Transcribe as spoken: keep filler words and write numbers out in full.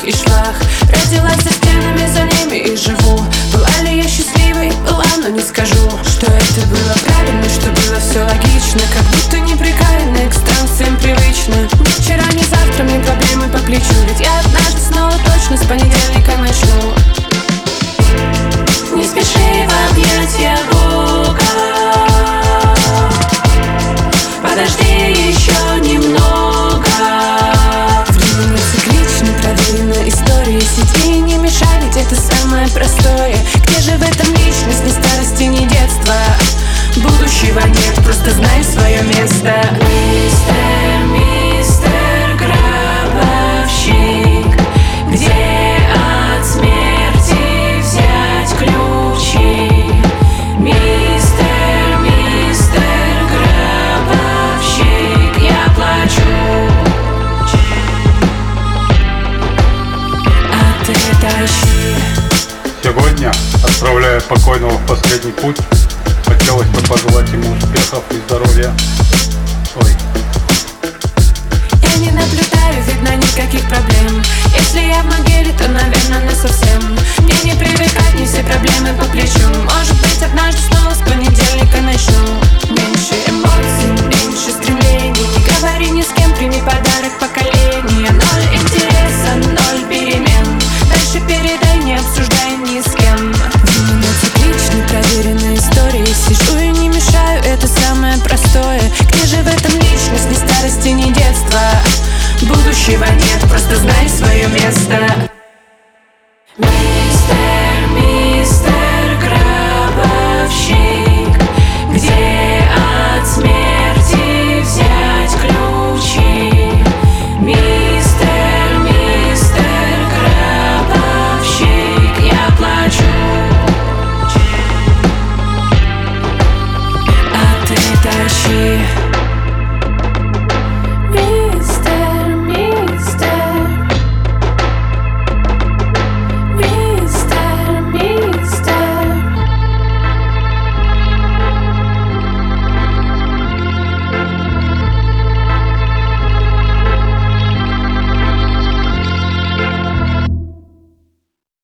и шлах. Родилась за стенами, за ними и живу. Была ли я счастливой? Была, но не скажу, что это было правильно, что было все логично. Как будто неприкаянная к странствиям привычно. Ни вчера, ни завтра мне проблемы по плечу. Ведь я однажды снова точно с понедельника начну. Не спеши в объятия Бога, подожди еще немного. Время не циклично, проверена история. Сиди и не мешай, ведь это самое простое. Где же в этом личность, ни старости, ни детства? Будущего нет, просто знай свое место. Мистер, мистер гробовщик, где от смерти взять ключи? Мистер, мистер гробовщик, я плачу, а ты тащи. Сегодня, отправляя покойного в последний путь, хотелось бы пожелать ему успехов и здоровья. Ой. Я не наблюдаю, видно, никаких проблем. Если я в могиле, то, наверное, насовсем. Мне не привыкать, не все проблемы по плечу. Может быть, однажды снова с понедельника начну. Меньше эмоций, меньше стремлений. Не говори ни с кем, прими подарок поколения. Ноль интереса, ноль перемен. Дальше передай, не обсуждай ни с кем. Время циклично, проверенная история. Сижу и не мешаю, это самое простое. Где же в этом личность, ни старости, ни детства? Будущего нет, просто знай свое место. Мистер, мистер гробовщик,